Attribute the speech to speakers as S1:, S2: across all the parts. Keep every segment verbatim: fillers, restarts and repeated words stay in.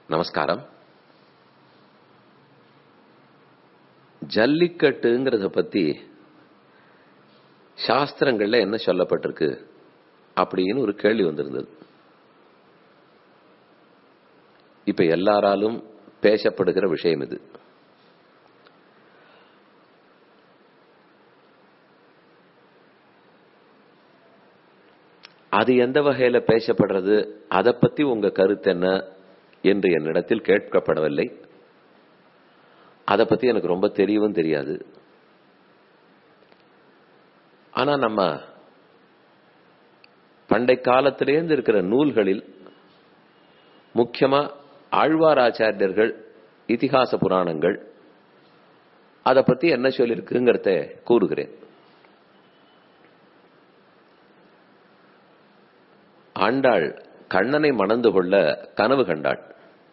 S1: நமஸ்காரம். ஜல்லிக்கட்டுங்கிறத பத்தி சாஸ்திரங்கள்ல என்ன சொல்லப்பட்டிருக்கு அப்படின்னு ஒரு கேள்வி வந்திருந்தது. இப்ப எல்லாராலும் பேசப்படுகிற விஷயம் இது. அது எந்த வகையில பேசப்படுறது, அதை பத்தி உங்க கருத்து என்ன என்று என்னிடத்தில் கேட்கப்படவில்லை. அதை பத்தி எனக்கு ரொம்ப தெரியவும் தெரியாது. ஆனா நம்ம பண்டை காலத்திலேருந்து இருக்கிற நூல்களில் முக்கியமா ஆழ்வார் ஆச்சாரியர்கள் இதிகாச புராணங்கள் அதை பத்தி என்ன சொல்லியிருக்குங்கிறத கூறுகிறேன். ஆண்டாள் கண்ணனை மணந்து கொள்ள கனவு கண்டாள்.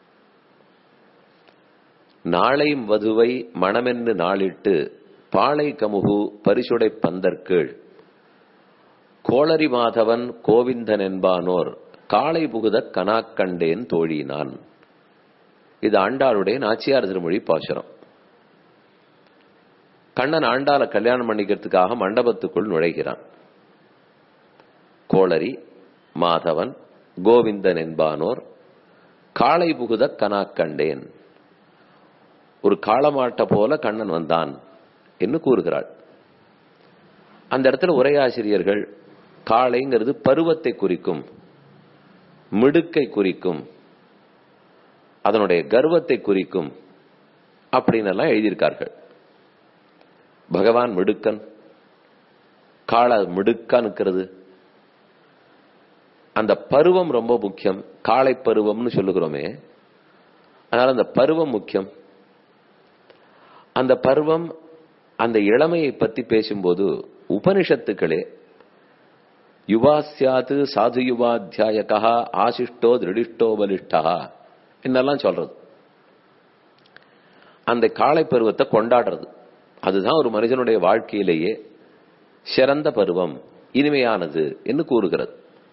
S1: நாளை வதுவை மணமென்று நாளிட்டு பாளை கமுகு பரிசுடை பந்தற்கீழ் கோளரி மாதவன் கோவிந்தன் என்பானோர் காளை புகுத கனாக்கண்டேன் தோழினான். இது ஆண்டாளுடைய நாச்சியார் திருமொழி பாசுரம். கண்ணன் ஆண்டாளை கல்யாணம் பண்ணிக்கிறதுக்காக மண்டபத்துக்குள் நுழைகிறான். கோளரி மாதவன் கோவிந்தன் என்பானோர் காளை புகுத கனாக்கண்டேன், ஒரு காளமாட்ட போல கண்ணன் வந்தான் என்று கூறுகிறாள். அந்த இடத்துல உரையாசிரியர்கள் காளைங்கிறது பருவத்தை குறிக்கும், மிடுக்கை குறிக்கும், அதனுடைய கர்வத்தை குறிக்கும் அப்படின்னு எல்லாம் எழுதியிருக்கார்கள். பகவான் மிடுக்கன், காளை மிடுக்கா நிற்கிறது. அந்த பருவம் ரொம்ப முக்கியம். காளை பருவம்னு சொல்லுகிறோமே, அதனால அந்த பருவம் முக்கியம். அந்த பருவம், அந்த இளமையை பத்தி பேசும்போது உபனிஷத்துக்களே யுவாஸ்யாது சாது யுவாத்தியாயகா ஆசிஷ்டோ திருடிஷ்டோ பலிஷ்டா என்னெல்லாம் சொல்றது. அந்த காளை பருவத்தை கொண்டாடுறது, அதுதான் ஒரு மனிதனுடைய வாழ்க்கையிலேயே சிறந்த பருவம், இனிமையானது என்று கூறுகிறது.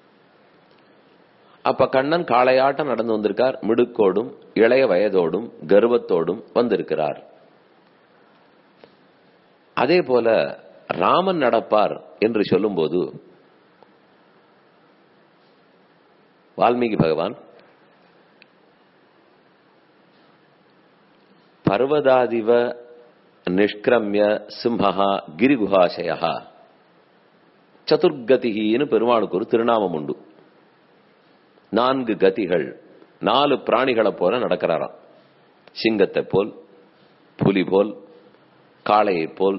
S1: அப்ப கண்ணன் காளையாட்டம் நடந்து வந்திருக்கார். மிடுக்கோடும் இளைய வயதோடும் கர்வத்தோடும் வந்திருக்கிறார். அதே போல ராமன் நடப்பார் என்று சொல்லும் போது வால்மீகி பகவான் பர்வதாதிவ நிஷ்கிரமிய சிம்ஹா கிரிகுஹாசயா சதுர்கதின்னு பெருமாளுக்கு ஒரு திருநாமம் உண்டு. நான்கு கதிகள், நாலு பிராணிகளை போல நடக்கிறாராம். சிங்கத்தை போல், புலி போல், காளையை போல்,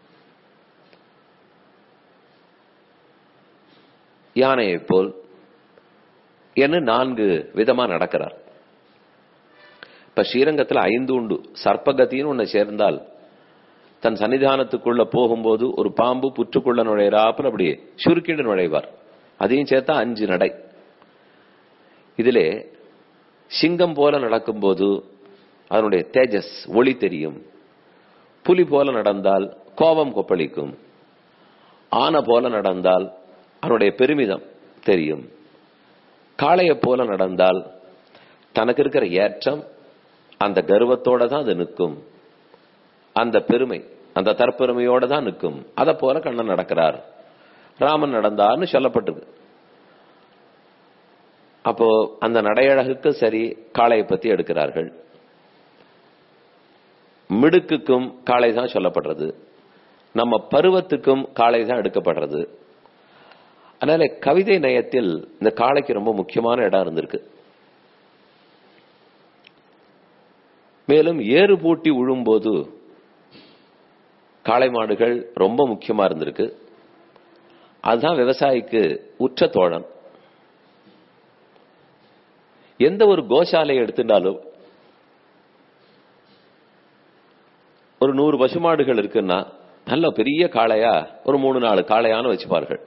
S1: யானையை போல் என்று நான்கு விதமா நடக்கிறார். இப்ப ஸ்ரீரங்கத்தில் ஐந்து உண்டு. சர்ப்பகத்தின்னு ஒன்னு சேர்ந்தால் தன் சன்னிதானத்துக்குள்ள போகும்போது ஒரு பாம்பு புற்றுக்குள்ள நுழையிறாப்புல அப்படியே சுருக்கிட்டு நுழைவார். அதையும் சேர்த்தா அஞ்சு நடை. இதிலே சிங்கம் போல நடக்கும்போது அதனுடைய தேஜஸ் ஒளி தெரியும். புலி போல நடந்தால் கோபம் கொப்பளிக்கும். ஆனை போல நடந்தால் அவனுடைய பெருமிதம் தெரியும். காளையை போல நடந்தால் தனக்கு இருக்கிற ஏற்றம், அந்த கர்வத்தோட தான் அது நிற்கும். அந்த பெருமை, அந்த தற்பெருமையோட தான் நிற்கும். அதை போல கண்ணன் நடக்கிறார், ராமன் நடந்தார்னு சொல்லப்பட்டிருக்கு. அப்போ அந்த நடையழகுக்கு சரி காளையை பத்தி எடுக்கிறார்கள். மிடுக்குக்கும் காளை தான் சொல்லப்படுறது. நம்ம பருவத்துக்கும் காளை தான் எடுக்கப்படுறது. அதனால கவிதை நயத்தில் இந்த காளைக்கு ரொம்ப முக்கியமான இடம் இருந்திருக்கு. மேலும் ஏறு பூட்டி உழும்போது காளை மாடுகள் ரொம்ப முக்கியமா இருந்திருக்கு. அதுதான் விவசாயிக்கு உற்ற தோழன். எந்த ஒரு கோசாலையை எடுத்துட்டாலும் ஒரு நூறு பசுமாடுகள் இருக்குன்னா நல்ல பெரிய காளையா ஒரு மூணு நாலு காளையான்னு வச்சுப்பார்கள்.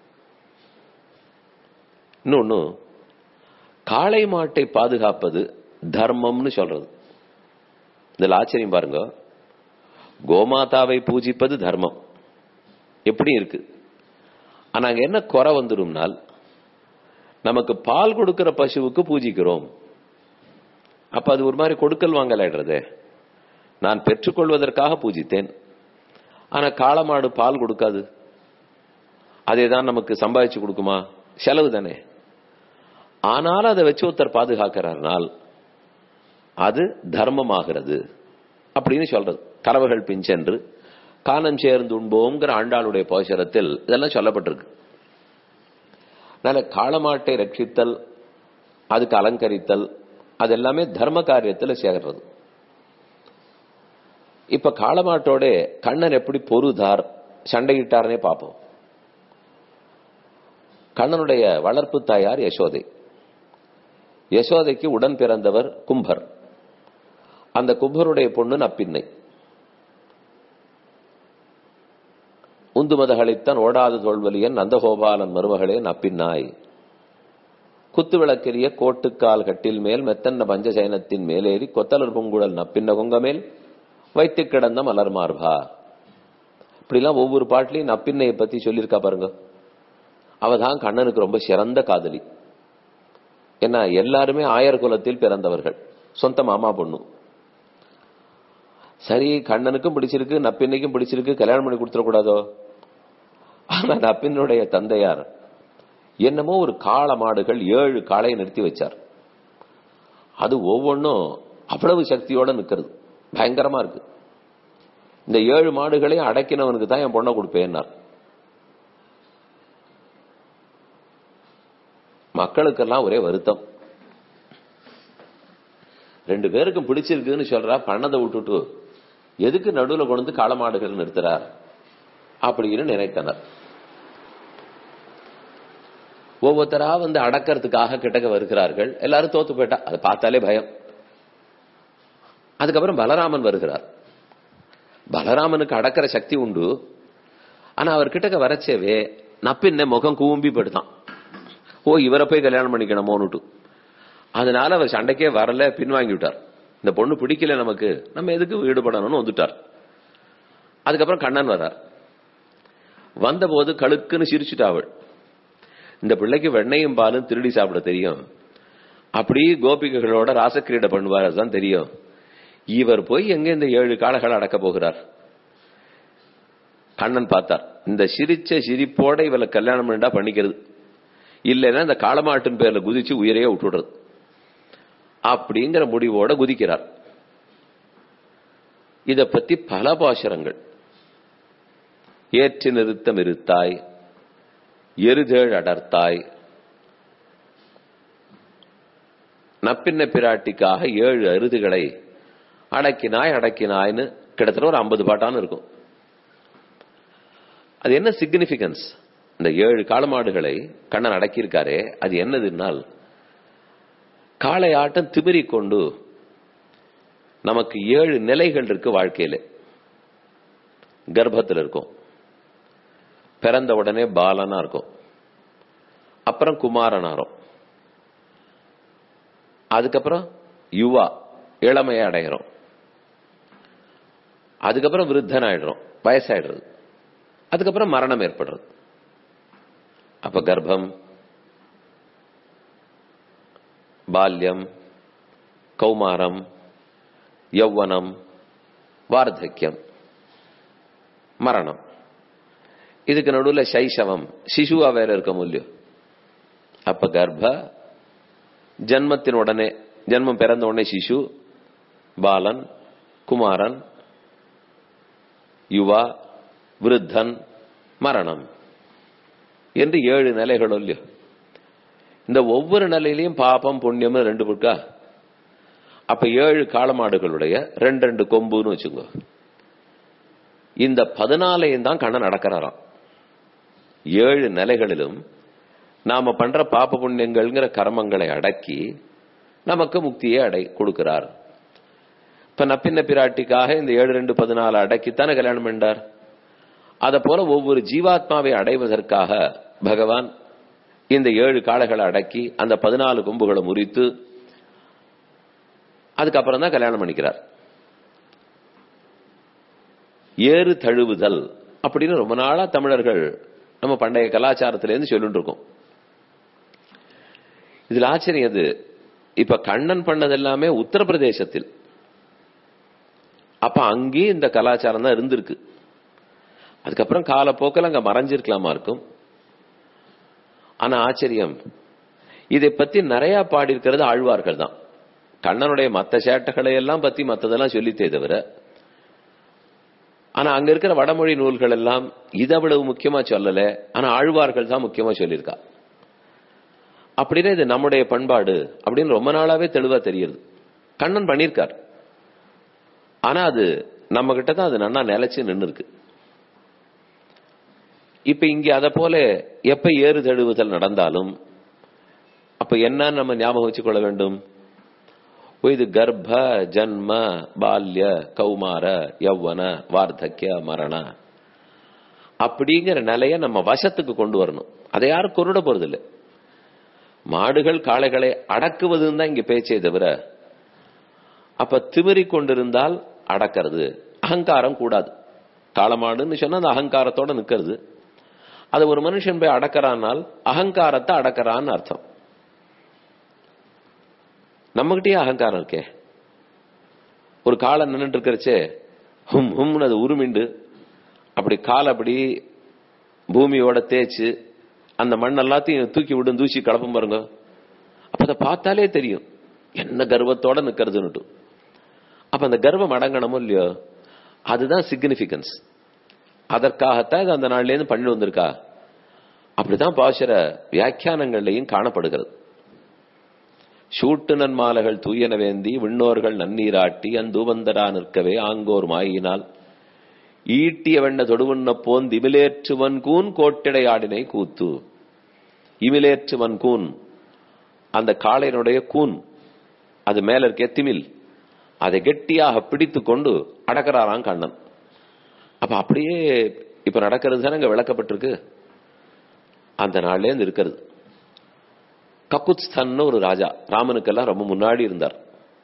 S1: இன்னொன்னு, காளை மாட்டை பாதுகாப்பது தர்மம்னு சொல்றது. இதுல ஆச்சரியம் பாருங்க, கோமாதாவை பூஜிப்பது தர்மம் எப்படி இருக்கு. ஆனா அங்க என்ன குறை வந்துடும்னால், நமக்கு பால் கொடுக்கிற பசுவுக்கு பூஜிக்கிறோம், அப்ப அது ஒரு மாதிரி கொடுக்கல் வாங்கலாயிடுறது. நான் பெற்றுக்கொள்வதற்காக பூஜித்தேன், ஆனா காளமாடு பால் கொடுக்காது, அதேதான் நமக்கு சம்பாதிச்சு கொடுக்குமா? செலவு தானே. ஆனாலும் அதை வச்சு ஒருத்தர் பாதுகாக்கிறார்னால் அது தர்மமாகிறது அப்படின்னு சொல்றது. கறவைகள் பிஞ்சென்று காணம் சேர்ந்து உண்போங்கிற ஆண்டாளுடைய போஷரத்தில் இதெல்லாம் சொல்லப்பட்டிருக்கு. அதனால காளமாட்டை ரட்சித்தல், அதுக்கு அலங்கரித்தல், அது எல்லாமே தர்ம காரியத்தில் சேர்றது. இப்ப காளமாட்டோட கண்ணன் எப்படி பொருதார் சண்டையிட்டார்னே பார்ப்போம். கண்ணனுடைய வளர்ப்பு தாயார் யசோதை. யசோதைக்கு உடன் பிறந்தவர் கும்பர். அந்த கும்பருடைய பொண்ணு நப்பின்னை. உந்துமதகளித்தான் ஓடாது தோல்வலியன் நந்தகோபாலன் மருமகளே நப்பின்னாய், குத்து விளக்கெரிய கோட்டுக்கால் கட்டில் மேல் மெத்தன்ன பஞ்சசயனத்தின் மேலேறி கொத்தலர் பொங்குழல் நப்பின்ன கொங்கமேல் வைத்து கிடந்த மலர் மார்பா. இப்படிலாம் ஒவ்வொரு பாட்டிலையும் நப்பின்னையை பத்தி சொல்லியிருக்கா பாருங்க. அவதான் கண்ணனுக்கு ரொம்ப சிறந்த காதலி. ஏன்னா எல்லாருமே ஆயர் குலத்தில் பிறந்தவர்கள், சொந்த மாமா பொண்ணு. சரி, கண்ணனுக்கும் பிடிச்சிருக்கு, நப்பின்னைக்கும் பிடிச்சிருக்கு, கல்யாணம் பண்ணி கொடுத்துடக்கூடாதோ? ஆனா நப்பின்னுடைய தந்தையார் என்னமோ ஒரு காளை மாடுகள் ஏழு காளையை நிறுத்தி வச்சார். அது ஒவ்வொன்றும் அவ்வளவு சக்தியோட நிக்கிறது, பயங்கரமா இருக்கு. இந்த ஏழு மாடுகளையும் அடக்கினவனுக்கு தான் என் பொண்ணை கொடுப்பேன்னார். மக்களுக்கெல்லாம் ஒரே வருத்தம். ரெண்டு பேருக்கும் பிடிச்சிருக்குன்னு சொல்றா, பண்ணதை விட்டுட்டு எதுக்கு நடுவில் கொண்டு வந்து காளமாடுகள் நிறுத்துறார் அப்படின்னு நினைத்தனர். ஒவ்வொருத்தரா வந்து அடக்கிறதுக்காக கிட்டக்க வருகிறார்கள். எல்லாரும் தோத்து போயிட்டா, அதை பார்த்தாலே பயம். அதுக்கப்புறம் பலராமன் வருகிறார். பலராமனுக்கு அடக்கிற சக்தி உண்டு, ஆனா அவர் கிட்டக்க வரச்சேவே நப்பின்ன முகம் கூம்பி போயிட்டான். ஓ, இவரை போய் கல்யாணம் பண்ணிக்கணுமோன்னுட்டு. அதனால அவர் சண்டைக்கே வரல, பின்வாங்கி விட்டார். இந்த பொண்ணு பிடிக்கல நமக்கு, நம்ம எதுக்கு ஈடுபடணும்னு வந்துட்டார். அதுக்கப்புறம் கண்ணன் வர்றார். வந்தபோது கழுக்குன்னு சிரிச்சுட்டாவள். இந்த பிள்ளைக்கு வெண்ணையும் பாலும் திருடி சாப்பிட தெரியும், அப்படி கோபிகைகளோட ராசக்கிரீடை பண்ணுவார், அதுதான் தெரியும். இவர் போய் எங்க இந்த ஏழு காளைகள் அடக்க போகிறார்? கண்ணன் பார்த்தார், இந்த சிரிச்ச சிரிப்போட இவளை கல்யாணம் பண்ணா பண்ணிக்கிறது, இல்லைன்னா இந்த காளமாட்டின் பேர்ல குதிச்சு உயிரையே விட்டுடுறது அப்படிங்கிற முடிவோட குதிக்கிறார். இத பத்தி பல பாசுரங்கள். ஏற்றி நிறுத்தம் இருத்தாய், எருதேழ் அடர்த்தாய், நப்பின்ன பிராட்டிக்காக ஏழு அருதுகளை அடக்கினாய் அடக்கினாய்னு கிட்டத்தட்ட ஒரு ஐம்பது பாட்டான்னு இருக்கும். அது என்ன சிக்னிபிகன்ஸ்? இந்த ஏழு காளமாடுகளை கண்ணன் அடக்கியிருக்காரே, அது என்னதுன்னால், காளை ஆட்டம் திமிரி கொண்டு நமக்கு ஏழு நிலைகள் இருக்கு வாழ்க்கையில. கர்ப்பத்தில் இருக்கும், பிறந்த உடனே பாலனா இருக்கும், அப்புறம் குமாரனாரும், அதுக்கப்புறம் யுவா இளமையை அடைகிறோம், அதுக்கப்புறம் விருத்தன் ஆயிடுறோம், வயசாயிடுறது, அதுக்கப்புறம் மரணம் ஏற்படுறது. அப்ப கர்ப்பம், பால்யம், கௌமாரம், யௌவனம், வார்த்தக்கியம், மரணம். இதுக்கு நடுவில் சைசவம், சிசுவா வேற இருக்க முடியும். அப்ப கர்ப்ப ஜன்மத்தின் உடனே, ஜன்மம் பிறந்த உடனே சிசு, பாலன், குமாரன், யுவா, விருத்தன், மரணம் என்று ஏழு நிலைகள் இல்லையோ. இந்த ஒவ்வொரு நிலையிலையும் பாபம் புண்ணியம் ரெண்டு இருக்கா. அப்ப ஏழு காளமாடுகளுடைய ரெண்டு ரெண்டு கொம்புன்னு வச்சுங்க. இந்த பதினாலையும் தான் கண்ணன் நடக்கிறாராம். ஏழு நிலைகளிலும் நாம பண்ற பாப புண்ணியங்கள்ங்கிற கர்மங்களை அடக்கி நமக்கு முக்தியை அடை கொடுக்கிறார். இப்ப நப்பின்ன பிராட்டிக்காக இந்த ஏழு ரெண்டு பதினாலு அடக்கித்தானே கல்யாணம் பண்ணார். அத போல ஒவ்வொரு ஜீவாத்மாவை அடைவதற்காக பகவான் இந்த ஏழு காளைகளை அடக்கி அந்த பதினாலு கொம்புகளை முறித்து அதுக்கப்புறம் தான் கல்யாணம் பண்ணிக்கிறார். ஏறு தழுவுதல் அப்படின்னு ரொம்ப நாளா தமிழர்கள் நம்ம பண்டைய கலாச்சாரத்திலேருந்து சொல்லிட்டு இருக்கோம். இதுல ஆச்சரியம், அது இப்ப கண்ணன் பண்ணது எல்லாமே உத்தரப்பிரதேசத்தில். அப்ப அங்கேயும் இந்த கலாச்சாரம் தான் இருந்திருக்கு. அதுக்கப்புறம் காலப்போக்கில் அங்க மறைஞ்சிருக்கலாமா இருக்கும். ஆனா ஆச்சரியம், இதை பத்தி நிறைய பாடியிருக்கிறது ஆழ்வார்கள் தான். கண்ணனுடைய மற்ற சேட்டைகளை எல்லாம் பத்தி மற்றதெல்லாம் சொல்லித்தே தவிர, ஆனா அங்க இருக்கிற வடமொழி நூல்கள் எல்லாம் இது அவ்வளவு முக்கியமா சொல்லல. ஆனா ஆழ்வார்கள் தான் முக்கியமா சொல்லியிருக்கா. அப்படின்னா இது நம்முடைய பண்பாடு அப்படின்னு ரொம்ப நாளாவே தெளிவா தெரியுது. கண்ணன் பண்ணியிருக்கார். ஆனா அது நம்ம கிட்ட தான் அது நன்னா நிலைச்சு நின்று இருக்கு. இப்ப இங்க அத போல எப்ப ஏறு தழுவுதல் நடந்தாலும் அப்ப என்ன நம்ம ஞாபகம் வச்சுக்கொள்ள வேண்டும்? இது கர்ப்ப ஜன்ம பால்ய கௌமார யௌவன வார்த்தக்கிய மரண அப்படிங்கிற நிலைய நம்ம வசத்துக்கு கொண்டு வரணும். அதை யாரும் கொருட போறது இல்லை. மாடுகள் காளைகளை அடக்குவதுன்னு தான் இங்க பேச்சே தவிர, அப்ப திமிரி கொண்டிருந்தால் அடக்கிறது, அகங்காரம் கூடாது. காளமாடுன்னு சொன்னா அந்த அகங்காரத்தோட நிக்கிறது. அது ஒரு மனுஷன் போய் அடக்கிறானால் அகங்காரத்தை அடக்கிறான்னு அர்த்தம். நம்மகிட்டயே அகங்காரம் இருக்கே. ஒரு காலை நின்றுட்டு இருக்கிறச்சே ஹும் ஹும்னு அது உருமிண்டு அப்படி காலை அப்படி பூமியோட தேய்ச்சு அந்த மண் எல்லாத்தையும் தூக்கி விடும், தூசி கலப்பம் பாருங்க. அப்ப அதை பார்த்தாலே தெரியும் என்ன கர்வத்தோட நிக்கிறதுன்னு. அப்ப அந்த கர்வம் அடங்கணுமோ இல்லையோ, அதுதான் சிக்னிபிகன்ஸ். அதற்காகத்தான் அந்த நாள்ல இருந்து பண்ணி வந்திருக்கா. அப்படிதான் பாசுர வியாக்கியானங்கள்லையும் காணப்படுகிறது. சூட்டு நன்மாலைகள் தூயன வேந்தி விண்ணோர்கள் நன்னீராட்டி அந்தூவந்தரா நிற்கவே ஆங்கோர் மாயினால் ஈட்டிய வெண்ண தொடுவண்ண போன் இமிலேற்றுவன் கூன் கோட்டிடை ஆடினை கூத்து. இமிலேற்றுவன் கூன், அந்த காளையினுடைய கூன், அது மேல இருக்க திமில், அதை கெட்டியாக பிடித்து கொண்டு அடக்கிறாராம் கண்ணன். அப்ப அப்படியே இப்ப நடக்கிறது தானே அங்க விளக்கப்பட்டிருக்கு. அந்த நாள்ல இருந்து இருக்கிறது. ககுத்ஸ்தன் ஒரு ராஜா, ராமனுக்கெல்லாம் ரொம்ப முன்னாடி இருந்தார்.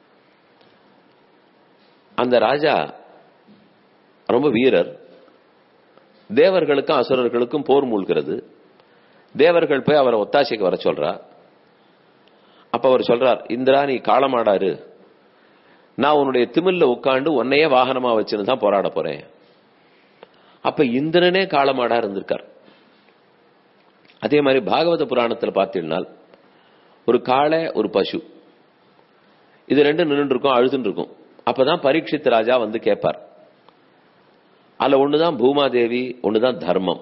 S1: அந்த ராஜா ரொம்ப வீரர். தேவர்களுக்கும் அசுரர்களுக்கும் போர் மூழ்கிறது. தேவர்கள் போய் அவரை ஒத்தாசைக்கு வர சொல்றா. அப்ப அவர் சொல்றார், இந்திரா நீ காளமாடாரு, நான் உன்னுடைய திமில்ல உட்காந்து உன்னையே வாகனமா வச்சுன்னு தான் போராட போறேன். அப்ப இந்திரனே காளமாடா இருந்திருக்கார். அதே மாதிரி பாகவத புராணத்தில் பார்த்தீங்கன்னா ஒரு காளை ஒரு பசு இது ரெண்டும் நின்று இருக்கும், அழுதுன்னு இருக்கும். அப்பதான் பரீட்சித் ராஜா வந்து கேட்பார். அதுல ஒண்ணுதான் பூமாதேவி, ஒண்ணுதான் தர்மம்.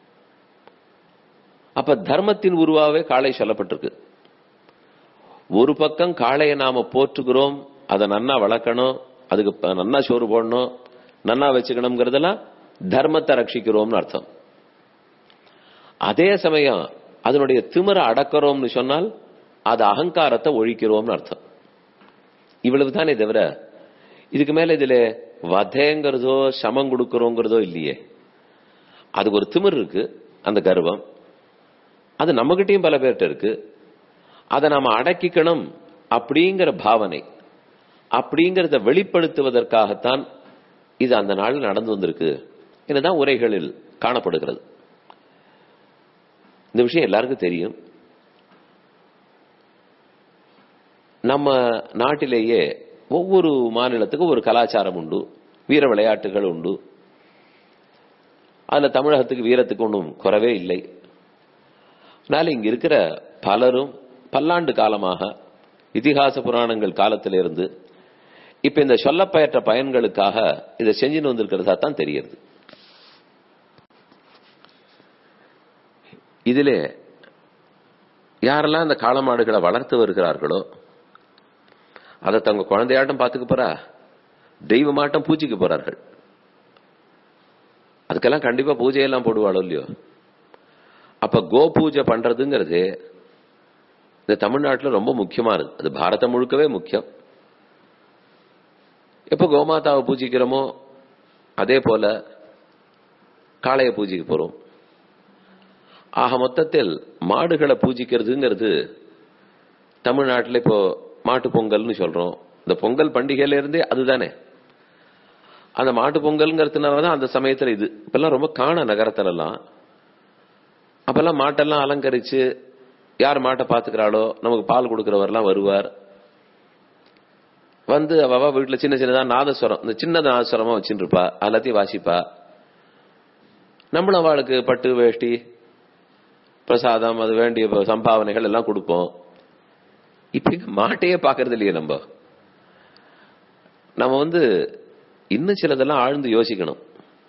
S1: அப்ப தர்மத்தின் உருவாவே காளை சொல்லப்பட்டிருக்கு. ஒரு பக்கம் காளையை நாம போற்றுகிறோம், அதை நன்னா வளர்க்கணும், அதுக்கு நன்னா சோறு போடணும், நன்னா வச்சுக்கணுங்கிறதெல்லாம் தர்மத்தை ரட்சிக்கிறோம்னு அர்த்தம். அதே சமயம் அதனுடைய திமிர அடக்கிறோம்னு சொன்னால் அது அகங்காரத்தை ஒழிக்கிறோம்னு அர்த்தம். இவ்வளவுதானே தவிர இதுக்கு மேல இதுல வதைங்கிறதோ சமம் கொடுக்கிறோங்கிறதோ இல்லையே. அதுக்கு ஒரு திமிர் இருக்கு, அந்த கர்வம், அது நம்மகிட்டையும் பல பேர்கிட்ட இருக்கு. அதை நாம அடக்கிக்கணும் அப்படிங்கிற பாவனை, அப்படிங்கறத வெளிப்படுத்துவதற்காகத்தான் இது அந்த நாள் நடந்து வந்திருக்கு. இதுதான் உரைகளில் காணப்படுகிறது. இந்த விஷயம் எல்லாருக்கும் தெரியும். நம்ம நாட்டிலேயே ஒவ்வொரு மாநிலத்துக்கும் ஒரு கலாச்சாரம் உண்டு, வீர விளையாட்டுகள் உண்டு. அதுல தமிழகத்துக்கு வீரத்துக்கு ஒன்றும் குறவே இல்லை. அதனால இங்க இருக்கிற பலரும் பல்லாண்டு காலமாக இதிகாச புராணங்கள் காலத்திலிருந்து இப்ப இந்த சொல்லப்பெயற்ற பயன்களுக்காக இதை செஞ்சுன்னு வந்திருக்கிறதா தான் தெரியுது. இதிலே யாரெல்லாம் இந்த காளமாடுகளை வளர்த்து வருகிறார்களோ அதை தங்க குழந்தையாட்டம் பார்த்துக்க போறா, தெய்வமாட்டம் பூஜைக்கு போறார்கள். அதுக்கெல்லாம் கண்டிப்பா பூஜையெல்லாம் போடுவாளோ இல்லையோ. அப்ப கோ பூஜை பண்றதுங்கிறது இந்த தமிழ்நாட்டில் ரொம்ப முக்கியமானது. அது பாரதம் முழுக்கவே முக்கியம். எப்ப கோமாதாவை பூஜிக்கிறோமோ அதே போல காளைய பூஜைக்கு போறோம். ஆக மொத்தத்தில் மாடுகளை பூஜிக்கிறதுங்கிறது தமிழ்நாட்டில் இப்போ மாட்டு பொங்கல்னு சொல்றோம். இந்த பொங்கல் பண்டிகையில இருந்தே அதுதானே. அந்த மாட்டு பொங்கல்ங்கிறதுனாலதான் அந்த சமயத்துல இது இப்பெல்லாம் ரொம்ப காண நகரத்துல எல்லாம். அப்பெல்லாம் மாட்டெல்லாம் அலங்கரிச்சு யார் மாட்டை பாத்துக்கிறாளோ நமக்கு பால் கொடுக்கிறவரெல்லாம் வருவார். வந்து அவ வீட்டுல சின்ன சின்னதா நாதஸ்வரம், இந்த சின்ன நாதஸ்வரமா வச்சுட்டு இருப்பா, எல்லாத்தையும் வாசிப்பா. நம்மளும் அவளுக்கு பட்டு வேஷ்டி பிரசாதம் அது வேண்டிய சம்பாவனைகள் எல்லாம் கொடுப்போம். இப்ப இங்க மாட்டையே பாக்குறது இல்லையே. நம்ம நம்ம வந்து இன்னும் சிலதெல்லாம் ஆழ்ந்து யோசிக்கணும்.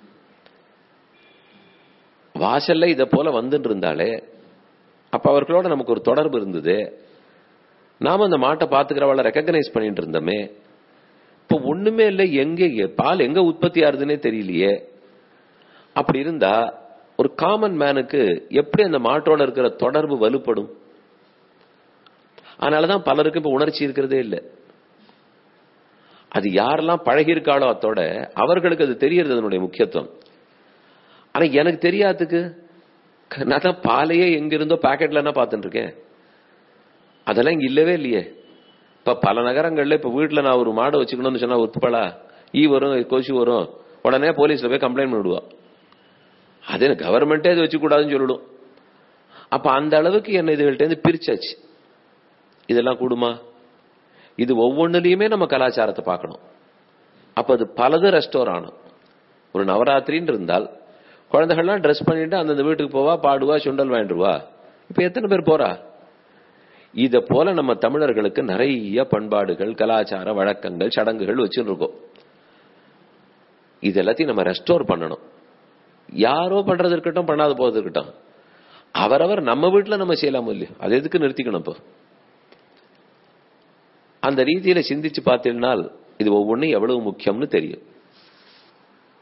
S1: வாசல்ல இத போல வந்துட்டு இருந்தாலே அப்ப அவர்களோட நமக்கு ஒரு தொடர்பு இருந்தது. நாம அந்த மாட்டை பாத்துக்கிறவளை ரெக்கக்னைஸ் பண்ணிட்டு இருந்தோமே. இப்ப ஒண்ணுமே இல்லை, எங்க பால் எங்க உற்பத்தி ஆகுதுன்னே தெரியலையே. அப்படி இருந்தா ஒரு காமன் மேனுக்கு எப்படி அந்த மாட்டோட இருக்கிற தொடர்பு வலுப்படும்? அதனாலதான் பலருக்கு இப்ப உணர்ச்சி இருக்கிறதே இல்லை. அது யாரெல்லாம் பழகி இருக்காளோ அத்தோட அவர்களுக்கு அது தெரியறது அதனுடைய முக்கியத்துவம். ஆனா எனக்கு தெரியாதுக்கு நான் தான் பாலையே எங்க இருந்தோ பாக்கெட்ல என்ன பார்த்துட்டு இருக்கேன். அதெல்லாம் இங்க இல்லவே இல்லையே. இப்ப பல நகரங்கள்ல இப்ப வீட்டுல நான் ஒரு மாடு வச்சுக்கணும்னு சொன்னா ஒத்துப்படா, ஈ வரும் கொசு வரும், உடனே போலீஸ்ல போய் கம்ப்ளைண்ட் பண்ணிடுவா. அது கவர்மெண்டே அது வச்சு கூடாதுன்னு சொல்லிடும். அப்ப அந்த அளவுக்கு என்ன இதுகள்ட்ட இருந்து பிரிச்சாச்சு. இதெல்லாம் கூடுமா? இது ஒவ்வொன்னுலயுமே நம்ம கலாச்சாரத்தை பார்க்கணும். அப்ப அது பலது ரெஸ்டோர் ஆனும். ஒரு நவராத்திரின்னு இருந்தால் குழந்தைகள்லாம் ட்ரெஸ் பண்ணிட்டு அந்தந்த வீட்டுக்கு போவா, பாடுவா, சுண்டல் வாங்கிடுவா. இப்ப எத்தனை பேர் போறா? இத போல நம்ம தமிழர்களுக்கு நிறைய பண்பாடுகள், கலாச்சார வழக்கங்கள், சடங்குகள் வச்சுட்டு இருக்கோம். இது எல்லாத்தையும் நம்ம ரெஸ்டோர் பண்ணணும். யாரோ பண்றது இருக்கட்டும், பண்ணாத போறது இருக்கட்டும், அவரவர் நம்ம வீட்டுல நம்ம செய்யலாமோ இல்லையோ, அது எதுக்கு நிறுத்திக்கணும்? இப்போ அந்த ரீதியில சிந்திச்சு பார்த்தீங்கன்னா இது ஒவ்வொன்றும் எவ்வளவு முக்கியம்னு தெரியும்.